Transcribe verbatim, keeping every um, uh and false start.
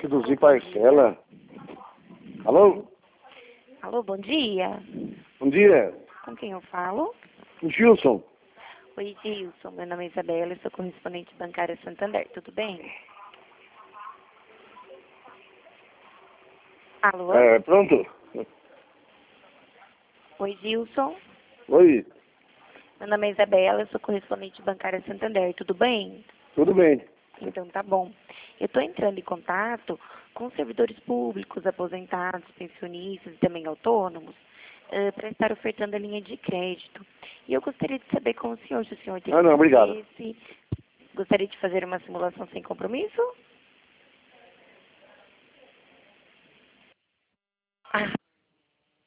reduzir parcela. Alô? Alô, bom dia. Bom dia. Com quem eu falo? Gilson. Oi, Gilson. Meu nome é Isabela, eu sou correspondente bancária Santander. Tudo bem? Alô? É, pronto? Oi, Gilson. Oi, Meu nome é Isabela, eu sou correspondente bancária Santander. Tudo bem? tudo bem. Então tá bom. Eu estou entrando em contato com servidores públicos, aposentados, pensionistas e também autônomos eh, para estar ofertando a linha de crédito. E eu gostaria de saber com o senhor, se o senhor tem Ah, não, obrigado. interesse. Gostaria de fazer uma simulação sem compromisso?